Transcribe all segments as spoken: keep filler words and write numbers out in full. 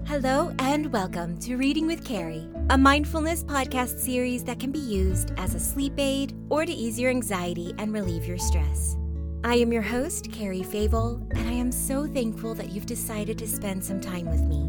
Hello and welcome to Reading with Carrie, a mindfulness podcast series that can be used as a sleep aid or to ease your anxiety and relieve your stress. I am your host, Carrie Fable, and I am so thankful that you've decided to spend some time with me.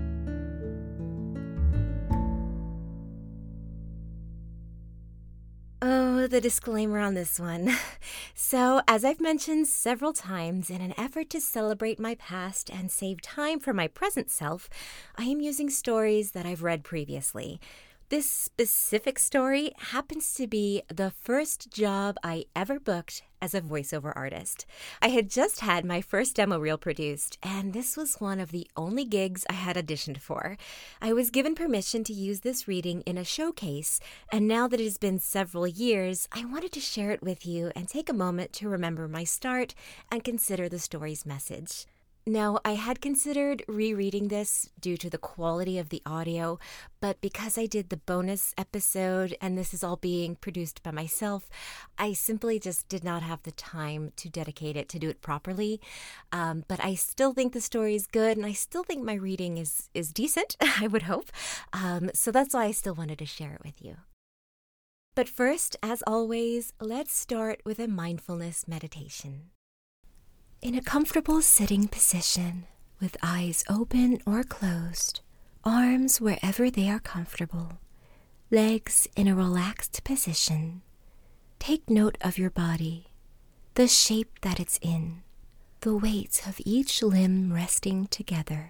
Oh, the disclaimer on this one. So, as I've mentioned several times, in an effort to celebrate my past and save time for my present self, I am using stories that I've read previously. This specific story happens to be the first job I ever booked as a voiceover artist. I had just had my first demo reel produced, and this was one of the only gigs I had auditioned for. I was given permission to use this reading in a showcase, and now that it has been several years, I wanted to share it with you and take a moment to remember my start and consider the story's message. Now, I had considered rereading this due to the quality of the audio, but because I did the bonus episode and this is all being produced by myself, I simply just did not have the time to dedicate it to do it properly. Um, but I still think the story is good, and I still think my reading is, is decent, I would hope. Um, so that's why I still wanted to share it with you. But first, as always, let's start with a mindfulness meditation. In a comfortable sitting position, with eyes open or closed, arms wherever they are comfortable, legs in a relaxed position, take note of your body, the shape that it's in, the weight of each limb resting together.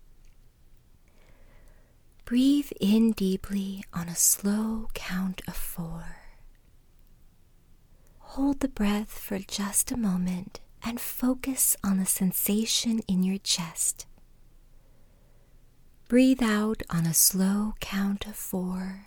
Breathe in deeply on a slow count of four. Hold the breath for just a moment and focus on the sensation in your chest. Breathe out on a slow count of four.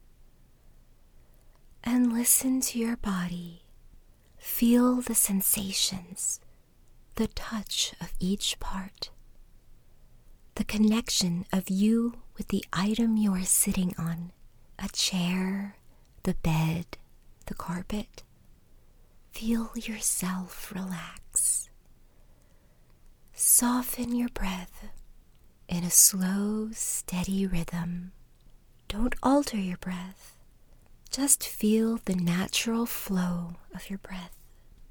And listen to your body. Feel the sensations, the touch of each part, the connection of you with the item you are sitting on, a chair, the bed, the carpet. Feel yourself relax. Soften your breath in a slow, steady rhythm. Don't alter your breath. Just feel the natural flow of your breath.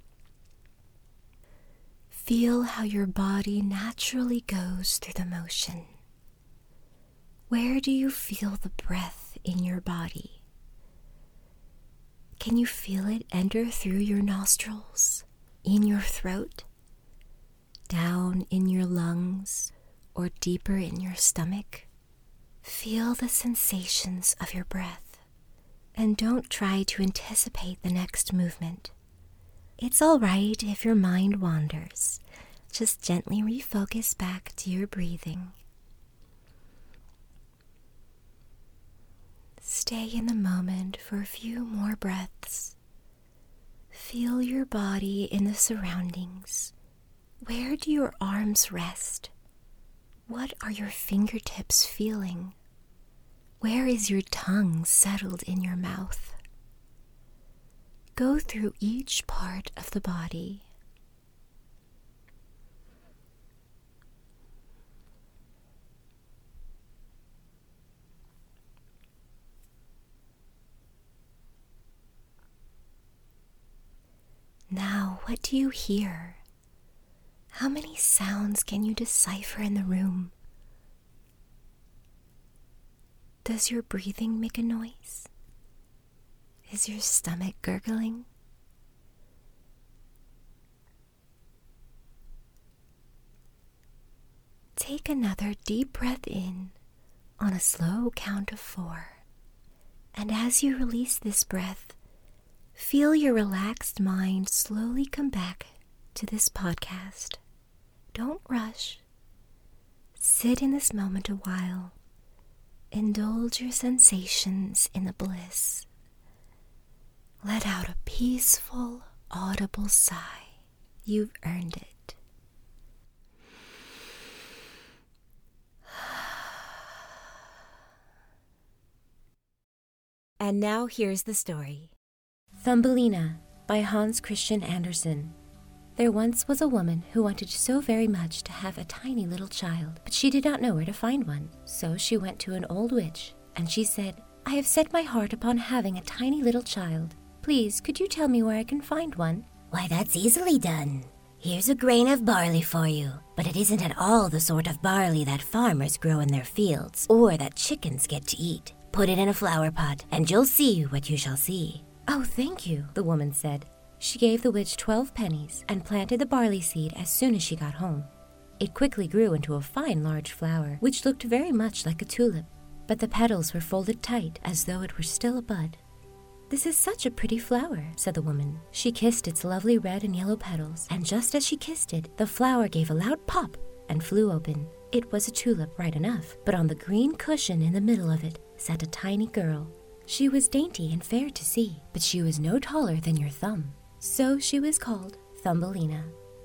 Feel how your body naturally goes through the motion. Where do you feel the breath in your body? Can you feel it enter through your nostrils, in your throat, down in your lungs, or deeper in your stomach? Feel the sensations of your breath, and don't try to anticipate the next movement. It's all right if your mind wanders. Just gently refocus back to your breathing. Stay in the moment for a few more breaths. Feel your body in the surroundings. Where do your arms rest? What are your fingertips feeling? Where is your tongue settled in your mouth? Go through each part of the body. Now, what do you hear? How many sounds can you decipher in the room? Does your breathing make a noise? Is your stomach gurgling? Take another deep breath in on a slow count of four. And as you release this breath, feel your relaxed mind slowly come back to this podcast. Don't rush. Sit in this moment a while. Indulge your sensations in the bliss. Let out a peaceful, audible sigh. You've earned it. And now here's the story. Thumbelina by Hans Christian Andersen. There once was a woman who wanted so very much to have a tiny little child, but she did not know where to find one. So she went to an old witch, and she said, "I have set my heart upon having a tiny little child. Please, could you tell me where I can find one?" "Why, that's easily done. Here's a grain of barley for you, but it isn't at all the sort of barley that farmers grow in their fields, or that chickens get to eat. Put it in a flower pot, and you'll see what you shall see." "Oh, thank you," the woman said. She gave the witch twelve pennies and planted the barley seed as soon as she got home. It quickly grew into a fine large flower, which looked very much like a tulip, but the petals were folded tight as though it were still a bud. "This is such a pretty flower," said the woman. She kissed its lovely red and yellow petals, and just as she kissed it, the flower gave a loud pop and flew open. It was a tulip right enough, but on the green cushion in the middle of it sat a tiny girl. She was dainty and fair to see, but she was no taller than your thumb. So she was called Thumbelina.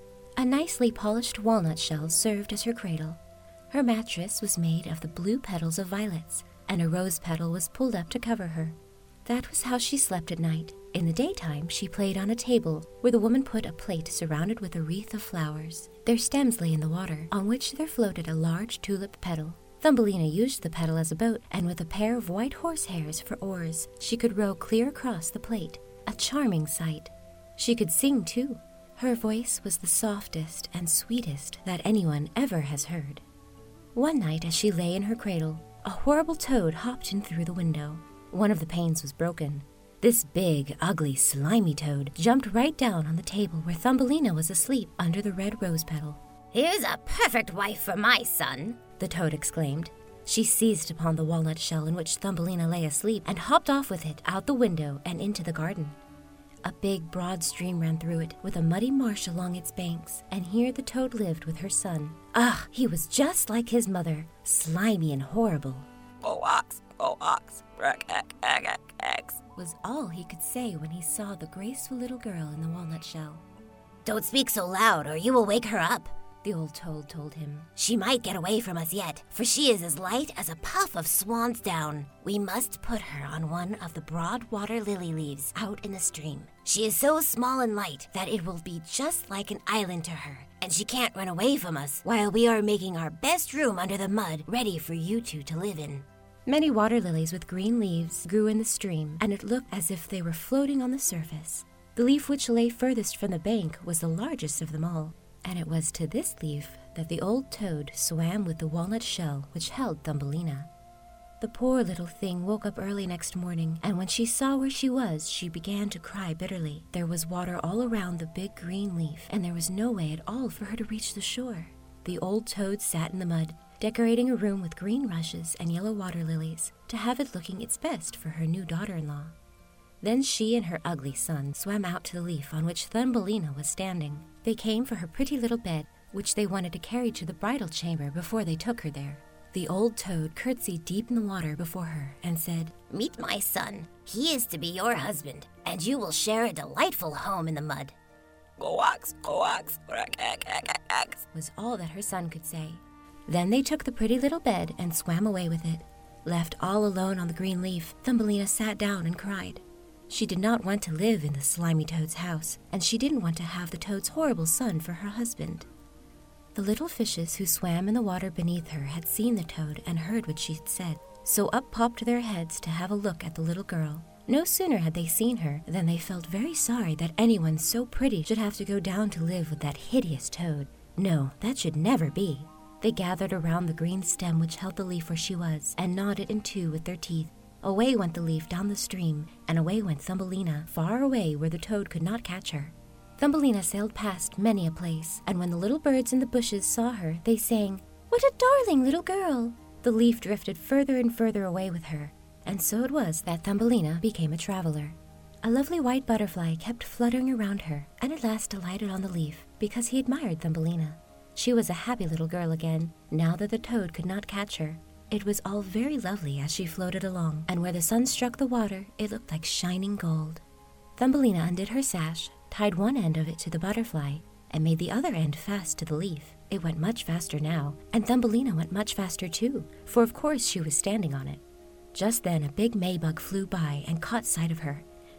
A nicely polished walnut shell served as her cradle. Her mattress was made of the blue petals of violets, and a rose petal was pulled up to cover her. That was how she slept at night. In the daytime, she played on a table where the woman put a plate surrounded with a wreath of flowers. Their stems lay in the water, on which there floated a large tulip petal. Thumbelina used the petal as a boat, and with a pair of white horsehairs for oars, she could row clear across the plate. A charming sight. She could sing, too. Her voice was the softest and sweetest that anyone ever has heard. One night, as she lay in her cradle, a horrible toad hopped in through the window. One of the panes was broken. This big, ugly, slimy toad jumped right down on the table where Thumbelina was asleep under the red rose petal. "Here's a perfect wife for my son," the toad exclaimed. She seized upon the walnut shell in which Thumbelina lay asleep and hopped off with it out the window and into the garden. A big, broad stream ran through it, with a muddy marsh along its banks, and here the toad lived with her son. Ah, he was just like his mother, slimy and horrible. "Go ox, go ox, egg, egg, egg, egg, eggs," was all he could say when he saw the graceful little girl in the walnut shell. "Don't speak so loud, or you will wake her up," the old toad told him. "She might get away from us yet, for she is as light as a puff of swan's down. We must put her on one of the broad water lily leaves out in the stream. She is so small and light that it will be just like an island to her, and she can't run away from us while we are making our best room under the mud ready for you two to live in." Many water lilies with green leaves grew in the stream, and it looked as if they were floating on the surface. The leaf which lay furthest from the bank was the largest of them all, and it was to this leaf that the old toad swam with the walnut shell which held Thumbelina. The poor little thing woke up early next morning, and when she saw where she was, she began to cry bitterly. There was water all around the big green leaf, and there was no way at all for her to reach the shore. The old toad sat in the mud, decorating a room with green rushes and yellow water lilies to have it looking its best for her new daughter-in-law. Then she and her ugly son swam out to the leaf on which Thumbelina was standing. They came for her pretty little bed, which they wanted to carry to the bridal chamber before they took her there. The old toad curtsied deep in the water before her and said, "Meet my son. He is to be your husband, and you will share a delightful home in the mud." "Go ox, go ox, egg, egg, egg, egg, eggs," was all that her son could say. Then they took the pretty little bed and swam away with it. Left all alone on the green leaf, Thumbelina sat down and cried. She did not want to live in the slimy toad's house, and she didn't want to have the toad's horrible son for her husband. The little fishes who swam in the water beneath her had seen the toad and heard what she had said, so up popped their heads to have a look at the little girl. No sooner had they seen her than they felt very sorry that anyone so pretty should have to go down to live with that hideous toad. No, that should never be. They gathered around the green stem which held the leaf where she was, and gnawed it in two with their teeth. Away went the leaf down the stream, and away went Thumbelina, far away where the toad could not catch her. Thumbelina sailed past many a place, and when the little birds in the bushes saw her, they sang, "What a darling little girl!" The leaf drifted further and further away with her, and so it was that Thumbelina became a traveler. A lovely white butterfly kept fluttering around her, and at last alighted on the leaf, because he admired Thumbelina. She was a happy little girl again, now that the toad could not catch her. It was all very lovely as she floated along, and where the sun struck the water, it looked like shining gold. Thumbelina undid her sash, tied one end of it to the butterfly, and made the other end fast to the leaf. It went much faster now, and Thumbelina went much faster too, for of course she was standing on it. Just then a big Maybug flew by and caught sight of her.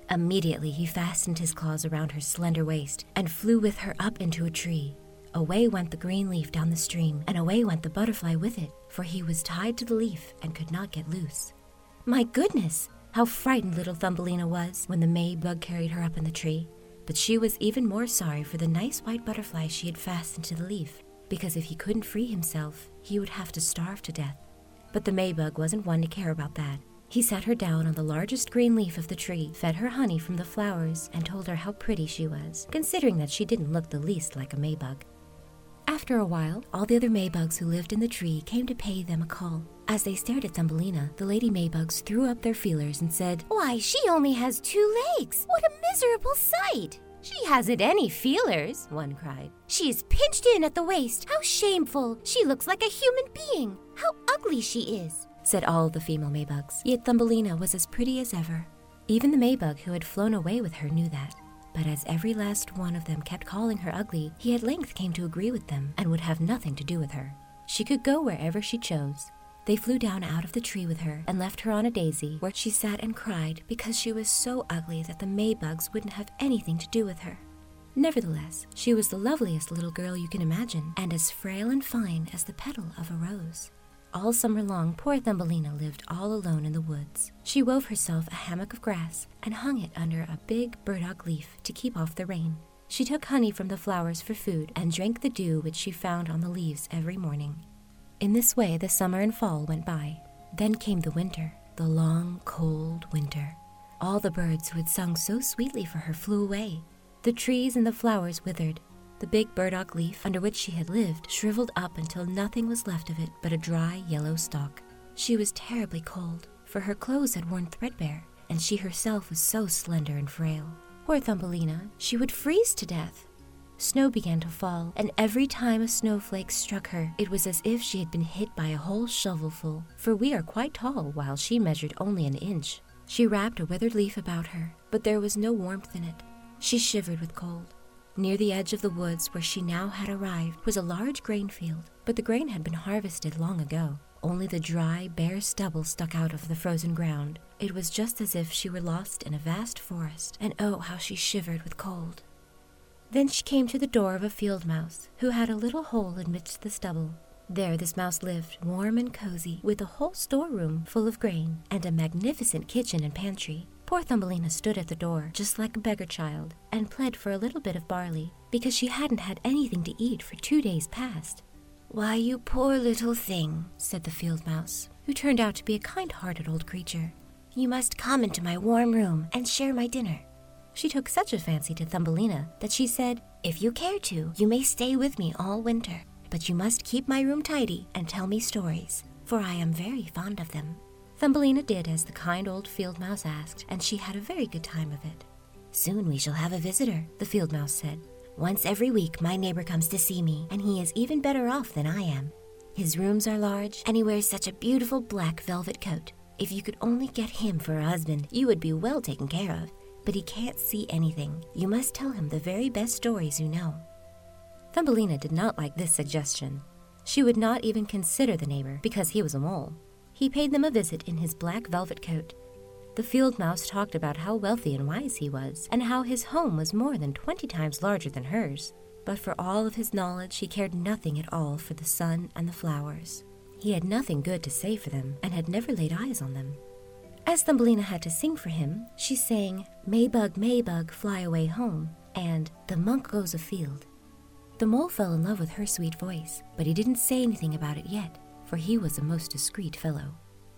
Immediately he fastened his claws around her slender waist and flew with her up into a tree. Away went the green leaf down the stream, and away went the butterfly with it, for he was tied to the leaf and could not get loose. My goodness! How frightened little Thumbelina was when the May bug carried her up in the tree. But she was even more sorry for the nice white butterfly she had fastened to the leaf, because if he couldn't free himself, he would have to starve to death. But the May bug wasn't one to care about that. He sat her down on the largest green leaf of the tree, fed her honey from the flowers, and told her how pretty she was, considering that she didn't look the least like a May bug. After a while, all the other Maybugs who lived in the tree came to pay them a call. As they stared at Thumbelina, the lady Maybugs threw up their feelers and said, "Why, she only has two legs! What a miserable sight!" "She hasn't any feelers," one cried. "She is pinched in at the waist! How shameful! She looks like a human being! How ugly she is!" said all the female Maybugs. Yet Thumbelina was as pretty as ever. Even the Maybug who had flown away with her knew that. But as every last one of them kept calling her ugly, he at length came to agree with them and would have nothing to do with her. She could go wherever she chose. They flew down out of the tree with her and left her on a daisy, where she sat and cried because she was so ugly that the Maybugs wouldn't have anything to do with her. Nevertheless, she was the loveliest little girl you can imagine, and as frail and fine as the petal of a rose. All summer long, poor Thumbelina lived all alone in the woods. She wove herself a hammock of grass and hung it under a big burdock leaf to keep off the rain. She took honey from the flowers for food and drank the dew which she found on the leaves every morning. In this way the summer and fall went by. Then came the winter, the long, cold winter. All the birds who had sung so sweetly for her flew away. The trees and the flowers withered. The big burdock leaf under which she had lived shriveled up until nothing was left of it but a dry yellow stalk. She was terribly cold, for her clothes had worn threadbare, and she herself was so slender and frail. Poor Thumbelina, she would freeze to death. Snow began to fall, and every time a snowflake struck her, it was as if she had been hit by a whole shovelful, for we are quite tall, while she measured only an inch. She wrapped a withered leaf about her, but there was no warmth in it. She shivered with cold. Near the edge of the woods where she now had arrived was a large grain field, but the grain had been harvested long ago. Only the dry, bare stubble stuck out of the frozen ground. It was just as if she were lost in a vast forest, and oh, how she shivered with cold. Then she came to the door of a field mouse, who had a little hole amidst the stubble. There this mouse lived, warm and cozy, with a whole storeroom full of grain, and a magnificent kitchen and pantry. Poor Thumbelina stood at the door, just like a beggar child, and pled for a little bit of barley, because she hadn't had anything to eat for two days past. "Why, you poor little thing," said the field mouse, who turned out to be a kind-hearted old creature. "You must come into my warm room and share my dinner." She took such a fancy to Thumbelina that she said, "If you care to, you may stay with me all winter, but you must keep my room tidy and tell me stories, for I am very fond of them." Thumbelina did as the kind old field mouse asked, and she had a very good time of it. "Soon we shall have a visitor," the field mouse said. "Once every week my neighbor comes to see me, and he is even better off than I am. His rooms are large, and he wears such a beautiful black velvet coat. If you could only get him for a husband, you would be well taken care of. But he can't see anything. You must tell him the very best stories you know." Thumbelina did not like this suggestion. She would not even consider the neighbor, because he was a mole. He paid them a visit in his black velvet coat. The field mouse talked about how wealthy and wise he was, and how his home was more than twenty times larger than hers. But for all of his knowledge, he cared nothing at all for the sun and the flowers. He had nothing good to say for them, and had never laid eyes on them. As Thumbelina had to sing for him, she sang, "Maybug, Maybug, fly away home," and "The monk goes afield." The mole fell in love with her sweet voice, but he didn't say anything about it yet, for he was a most discreet fellow.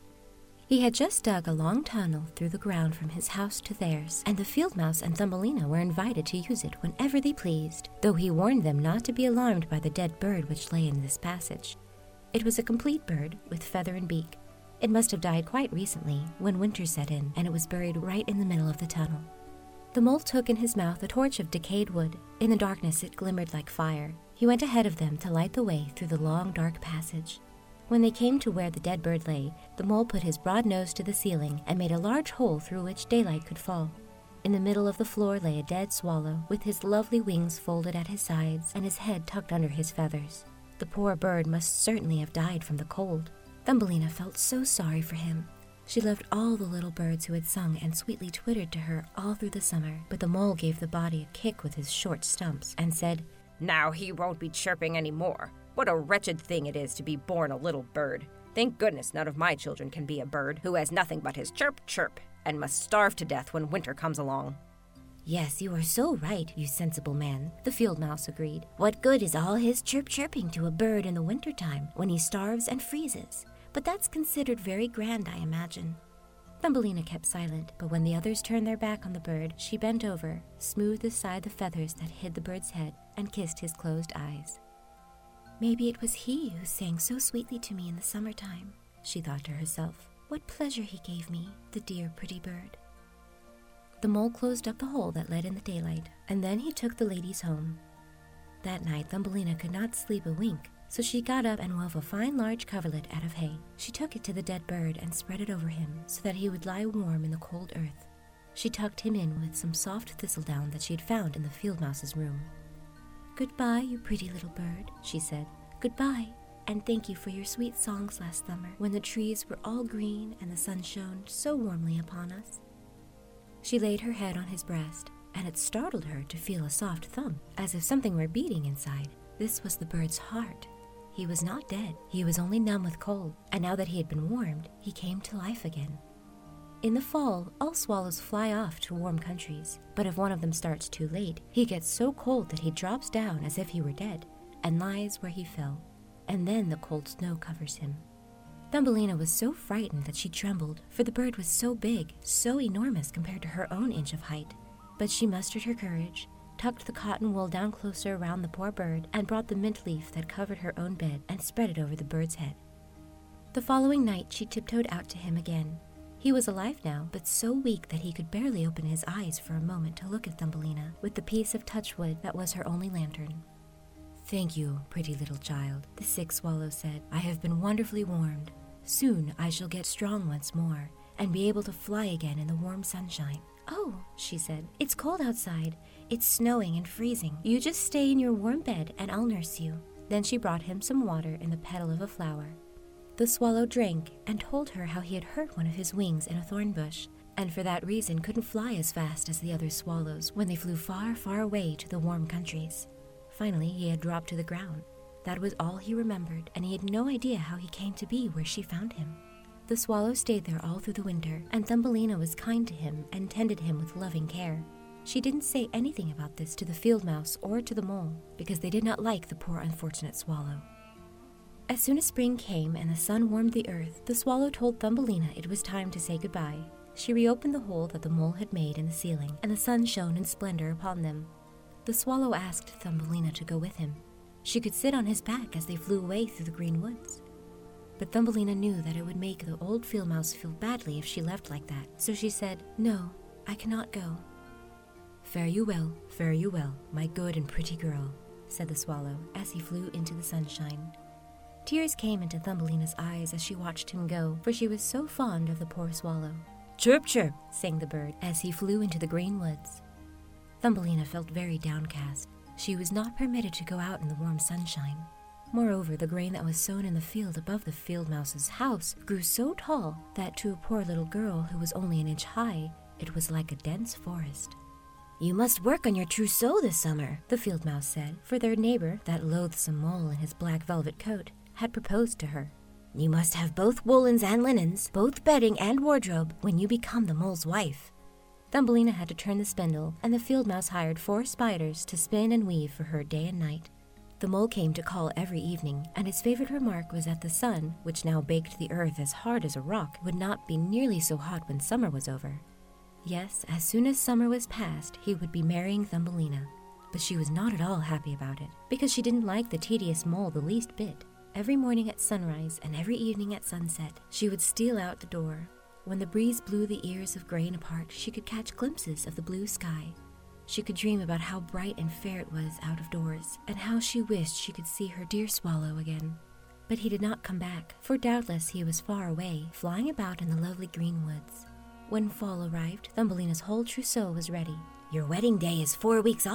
He had just dug a long tunnel through the ground from his house to theirs, and the field mouse and Thumbelina were invited to use it whenever they pleased, though he warned them not to be alarmed by the dead bird which lay in this passage. It was a complete bird, with feather and beak. It must have died quite recently, when winter set in, and it was buried right in the middle of the tunnel. The mole took in his mouth a torch of decayed wood. In the darkness it glimmered like fire. He went ahead of them to light the way through the long, dark passage. When they came to where the dead bird lay, the mole put his broad nose to the ceiling and made a large hole through which daylight could fall. In the middle of the floor lay a dead swallow, with his lovely wings folded at his sides and his head tucked under his feathers. The poor bird must certainly have died from the cold. Thumbelina felt so sorry for him. She loved all the little birds who had sung and sweetly twittered to her all through the summer, but the mole gave the body a kick with his short stumps and said, "Now he won't be chirping any more. What a wretched thing it is to be born a little bird. Thank goodness none of my children can be a bird who has nothing but his chirp chirp and must starve to death when winter comes along." "Yes, you are so right, you sensible man," the field mouse agreed. "What good is all his chirp chirping to a bird in the wintertime when he starves and freezes? But that's considered very grand, I imagine." Thumbelina kept silent, but when the others turned their back on the bird, she bent over, smoothed aside the feathers that hid the bird's head, and kissed his closed eyes. "Maybe it was he who sang so sweetly to me in the summertime," she thought to herself. "What pleasure he gave me, the dear pretty bird." The mole closed up the hole that led in the daylight, and then he took the ladies home. That night Thumbelina could not sleep a wink, so she got up and wove a fine large coverlet out of hay. She took it to the dead bird and spread it over him so that he would lie warm in the cold earth. She tucked him in with some soft thistledown that she had found in the field mouse's room. "Goodbye, you pretty little bird," she said. "Goodbye, and thank you for your sweet songs last summer when the trees were all green and the sun shone so warmly upon us." She laid her head on his breast, and it startled her to feel a soft thump, as if something were beating inside. This was the bird's heart. He was not dead. He was only numb with cold, and now that he had been warmed, he came to life again. In the fall, all swallows fly off to warm countries, but if one of them starts too late, he gets so cold that he drops down as if he were dead, and lies where he fell, and then the cold snow covers him. Thumbelina was so frightened that she trembled, for the bird was so big, so enormous compared to her own inch of height. But she mustered her courage, tucked the cotton wool down closer around the poor bird, and brought the mint leaf that covered her own bed and spread it over the bird's head. The following night she tiptoed out to him again. He was alive now, but so weak that he could barely open his eyes for a moment to look at Thumbelina with the piece of touchwood that was her only lantern. "Thank you, pretty little child," the sick swallow said. "I have been wonderfully warmed. Soon I shall get strong once more and be able to fly again in the warm sunshine." "Oh," she said, "it's cold outside. It's snowing and freezing. You just stay in your warm bed and I'll nurse you." Then she brought him some water in the petal of a flower. The swallow drank and told her how he had hurt one of his wings in a thorn bush, and for that reason couldn't fly as fast as the other swallows when they flew far, far away to the warm countries. Finally, he had dropped to the ground. That was all he remembered, and he had no idea how he came to be where she found him. The swallow stayed there all through the winter, and Thumbelina was kind to him and tended him with loving care. She didn't say anything about this to the field mouse or to the mole, because they did not like the poor unfortunate swallow. As soon as spring came and the sun warmed the earth, the swallow told Thumbelina it was time to say goodbye. She reopened the hole that the mole had made in the ceiling, and the sun shone in splendor upon them. The swallow asked Thumbelina to go with him. She could sit on his back as they flew away through the green woods. But Thumbelina knew that it would make the old field mouse feel badly if she left like that, so she said, "No, I cannot go." "Fare you well, fare you well, my good and pretty girl," said the swallow as he flew into the sunshine. Tears came into Thumbelina's eyes as she watched him go, for she was so fond of the poor swallow. "Chirp, chirp," sang the bird as he flew into the green woods. Thumbelina felt very downcast. She was not permitted to go out in the warm sunshine. Moreover, the grain that was sown in the field above the field mouse's house grew so tall that to a poor little girl who was only an inch high, it was like a dense forest. "You must work on your trousseau this summer," the field mouse said, for their neighbor, that loathsome mole in his black velvet coat, had proposed to her. "You must have both woolens and linens, both bedding and wardrobe, when you become the mole's wife." Thumbelina had to turn the spindle, and the field mouse hired four spiders to spin and weave for her day and night. The mole came to call every evening, and his favorite remark was that the sun, which now baked the earth as hard as a rock, would not be nearly so hot when summer was over. Yes, as soon as summer was past, he would be marrying Thumbelina. But she was not at all happy about it, because she didn't like the tedious mole the least bit. Every morning at sunrise and every evening at sunset, she would steal out the door. When the breeze blew the ears of grain apart, she could catch glimpses of the blue sky. She could dream about how bright and fair it was out of doors, and how she wished she could see her dear swallow again. But he did not come back, for doubtless he was far away, flying about in the lovely green woods. When fall arrived, Thumbelina's whole trousseau was ready. "Your wedding day is four weeks off,"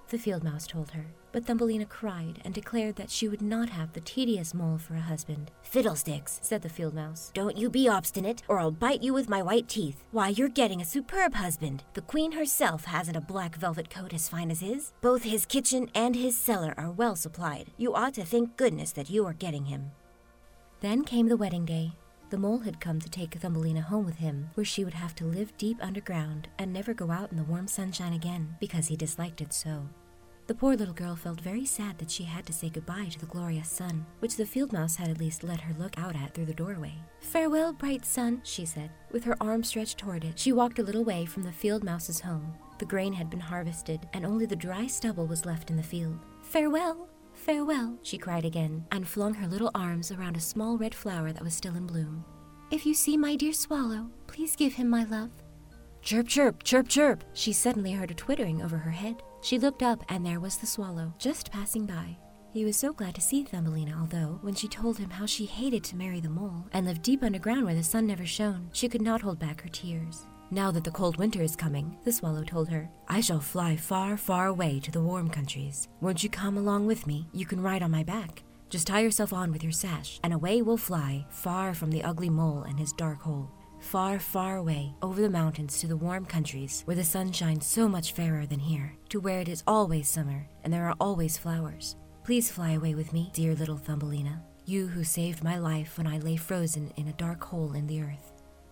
the field mouse told her. But Thumbelina cried and declared that she would not have the tedious mole for a husband. Fiddlesticks, said the field mouse. Don't you be obstinate, or I'll bite you with my white teeth. Why, you're getting a superb husband. The queen herself hasn't a black velvet coat as fine as his. Both his kitchen and his cellar are well supplied. You ought to thank goodness that you are getting him. Then came the wedding day. The mole had come to take Thumbelina home with him, where she would have to live deep underground and never go out in the warm sunshine again, because he disliked it so. The poor little girl felt very sad that she had to say goodbye to the glorious sun, which the field mouse had at least let her look out at through the doorway. "Farewell, bright sun," she said. With her arm stretched toward it, she walked a little way from the field mouse's home. The grain had been harvested, and only the dry stubble was left in the field. "Farewell! Farewell," she cried again, and flung her little arms around a small red flower that was still in bloom. "If you see my dear swallow, please give him my love." Chirp, chirp, chirp, chirp! She suddenly heard a twittering over her head. She looked up, and there was the swallow, just passing by. He was so glad to see Thumbelina, although, when she told him how she hated to marry the mole and live deep underground where the sun never shone, she could not hold back her tears. "Now that the cold winter is coming," the swallow told her, "I shall fly far, far away to the warm countries. Won't you come along with me? You can ride on my back. Just tie yourself on with your sash, and away we'll fly, far from the ugly mole and his dark hole. Far, far away, over the mountains to the warm countries, where the sun shines so much fairer than here, to where it is always summer, and there are always flowers. Please fly away with me, dear little Thumbelina, you who saved my life when I lay frozen in a dark hole in the earth."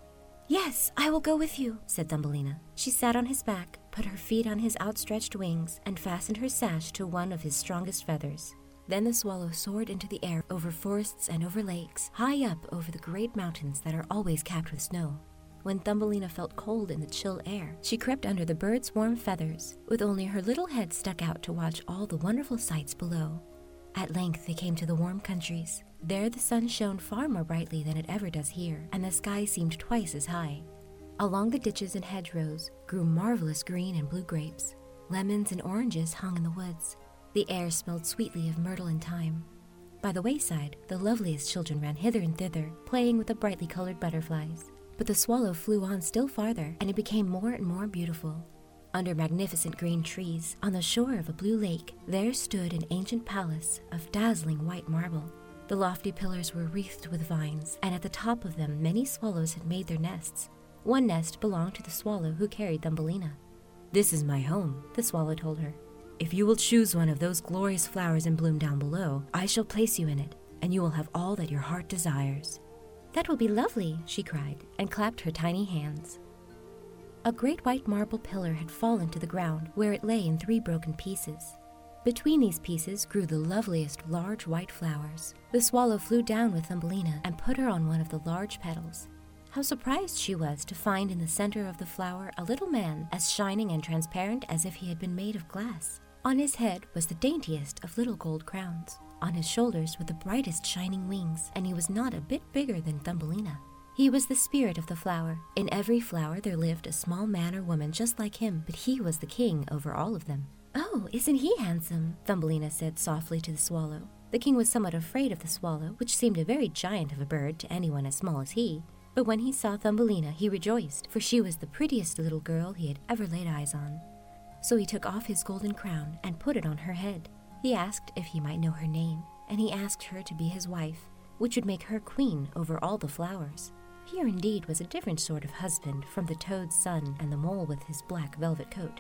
"Yes, I will go with you," said Thumbelina. She sat on his back, put her feet on his outstretched wings, and fastened her sash to one of his strongest feathers. Then the swallow soared into the air over forests and over lakes, high up over the great mountains that are always capped with snow. When Thumbelina felt cold in the chill air, she crept under the bird's warm feathers, with only her little head stuck out to watch all the wonderful sights below. At length they came to the warm countries. There the sun shone far more brightly than it ever does here, and the sky seemed twice as high. Along the ditches and hedgerows grew marvelous green and blue grapes. Lemons and oranges hung in the woods. The air smelled sweetly of myrtle and thyme. By the wayside, the loveliest children ran hither and thither, playing with the brightly colored butterflies. But the swallow flew on still farther, and it became more and more beautiful. Under magnificent green trees, on the shore of a blue lake, there stood an ancient palace of dazzling white marble. The lofty pillars were wreathed with vines, and at the top of them many swallows had made their nests. One nest belonged to the swallow who carried Thumbelina. "This is my home," the swallow told her. "If you will choose one of those glorious flowers in bloom down below, I shall place you in it, and you will have all that your heart desires." "That will be lovely," she cried, and clapped her tiny hands. A great white marble pillar had fallen to the ground, where it lay in three broken pieces. Between these pieces grew the loveliest large white flowers. The swallow flew down with Thumbelina and put her on one of the large petals. How surprised she was to find in the center of the flower a little man as shining and transparent as if he had been made of glass. On his head was the daintiest of little gold crowns. On his shoulders were the brightest shining wings, and he was not a bit bigger than Thumbelina. He was the spirit of the flower. In every flower there lived a small man or woman just like him, but he was the king over all of them. "Oh, isn't he handsome?" Thumbelina said softly to the swallow. The king was somewhat afraid of the swallow, which seemed a very giant of a bird to anyone as small as he. But when he saw Thumbelina, he rejoiced, for she was the prettiest little girl he had ever laid eyes on. So he took off his golden crown and put it on her head. He asked if he might know her name, and he asked her to be his wife, which would make her queen over all the flowers. Here indeed was a different sort of husband from the toad's son and the mole with his black velvet coat.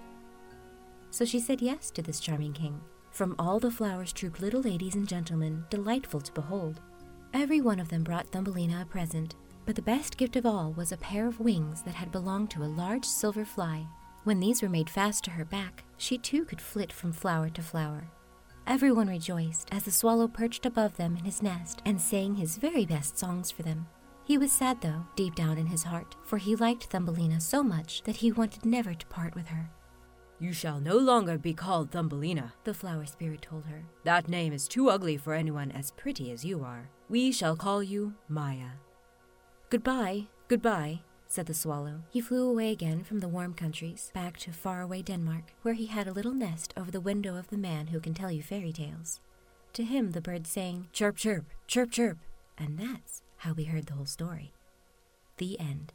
So she said yes to this charming king. From all the flowers trooped little ladies and gentlemen, delightful to behold. Every one of them brought Thumbelina a present, but the best gift of all was a pair of wings that had belonged to a large silver fly. When these were made fast to her back, she too could flit from flower to flower. Everyone rejoiced as the swallow perched above them in his nest and sang his very best songs for them. He was sad, though, deep down in his heart, for he liked Thumbelina so much that he wanted never to part with her. "You shall no longer be called Thumbelina," the flower spirit told her. "That name is too ugly for anyone as pretty as you are. We shall call you Maya." "Goodbye, goodbye," said the swallow. He flew away again from the warm countries, back to faraway Denmark, where he had a little nest over the window of the man who can tell you fairy tales. To him the bird sang, "Chirp, chirp, chirp, chirp," and that's how we heard the whole story. The end.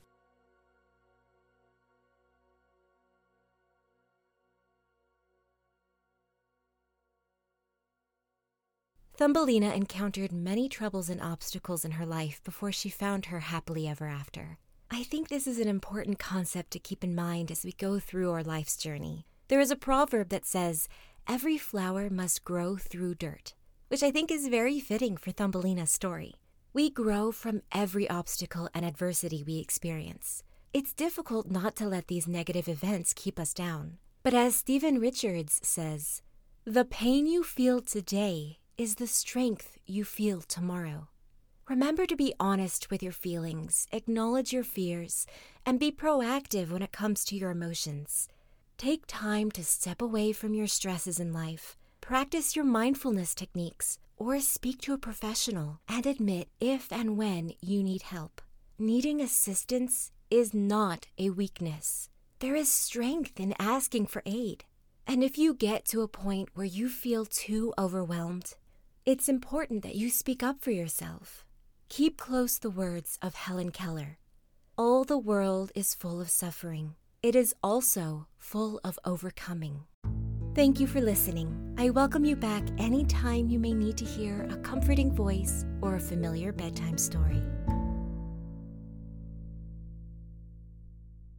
Thumbelina encountered many troubles and obstacles in her life before she found her happily ever after. I think this is an important concept to keep in mind as we go through our life's journey. There is a proverb that says, "Every flower must grow through dirt," which I think is very fitting for Thumbelina's story. We grow from every obstacle and adversity we experience. It's difficult not to let these negative events keep us down. But as Stephen Richards says, "The pain you feel today is the strength you feel tomorrow." Remember to be honest with your feelings, acknowledge your fears, and be proactive when it comes to your emotions. Take time to step away from your stresses in life, practice your mindfulness techniques, or speak to a professional and admit if and when you need help. Needing assistance is not a weakness. There is strength in asking for aid. And if you get to a point where you feel too overwhelmed, it's important that you speak up for yourself. Keep close the words of Helen Keller. All the world is full of suffering. It is also full of overcoming. Thank you for listening. I welcome you back anytime you may need to hear a comforting voice or a familiar bedtime story.